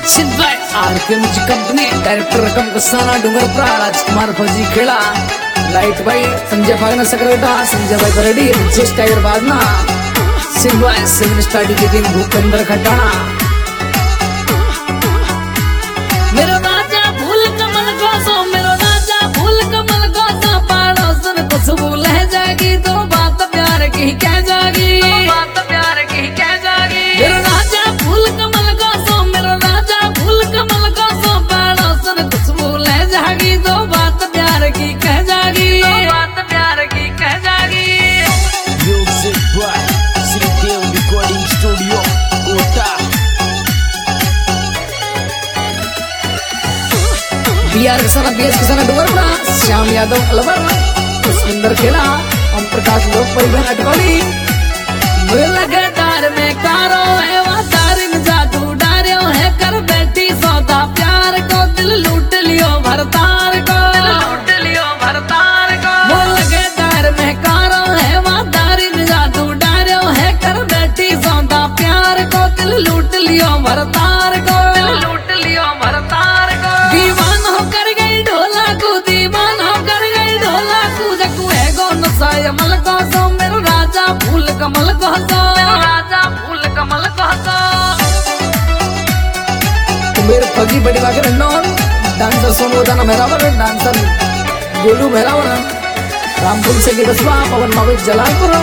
RK music company director रकम कसाना डूंगरपुरा राजकुमार फौजी Kheda light भाई संजय फागना सकरेटा संजय भाई बरडी जिस टाइगर बाजना सिंह सेवन स्टार टिकटिंग भूपेंद्र खटाना मेरो राजा फूल कमल गोसो मेरो राजा फूल कमल गोसो पड़ोसन खुशबू लह जागी तो बात प्यार की कह जागी बात प्यार की कह जागी मेरो राजा फूल कमल गोसो मेरो राजा फूल कमल गोसो पड़ोसन खुशबू लह जागी तो बात प्यार की कह जागी बात प्यार की कह जागी Music by Sridev Recording Studio Kota Bihar किसाना बीएस किसाना डूंगरपुरा श्याम यादव अलवर सुंदर खेला ओम प्रकाश लोक परिवहन अटकौली लगातार में कारो है वातारी में जादू डारियो है कर बैठी सौदा प्यार को दिल लूट लियो भरतार को लूट लियो भरतार को वो लगातार में कारो है वातारी में जादू डारियो है कर बैठी सौदा प्यार को दिल लूट लियो भरतार को लूट लियो भरतार को दीवान होकर गई ढोला को दीवान होकर गई ढोला को जकू है गो नसाय मल को सो मेरो राजा फूल कमल को सो राजा फूल कमल को सो मेरे फगी बड़ी बागर नॉन डांसर सोनू दाना मेरावर डांसर गोलू मेरावर रामपुर से की बसवा पवन मावी जलालपुर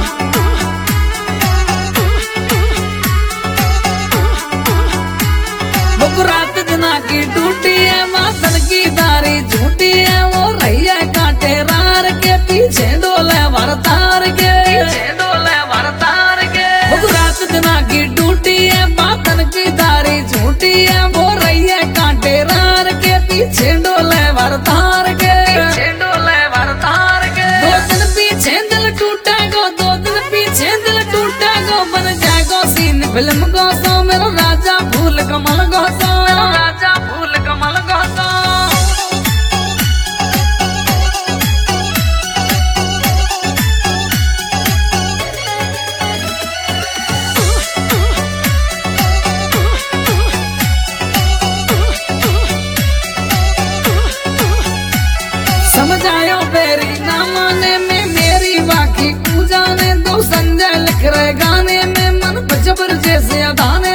रात जना की टूटी है मातन की दारी झूठी है वो रैया कांटे रार के पीछे डोले भरतार के पीछे डोले भरतार के रात जना की टूटी है मातन की दारी झूठी है वो रैया कांटे रार के पीछे डोले भरतार के पीछे डोले भरतार के 2 दिन पीछे दिल टूटा गो 2 दिन पीछे दिल टूटा गो बन जाएगो सीन फिल्म को सो मेरो राजा फूल कमल को सो राजा फूल कमल को सो समझ आयो मेरी ना माने में मेरी बाकी तू जाने दो संजय लिख रहे गाने में मन पर जबर जैसे अदाने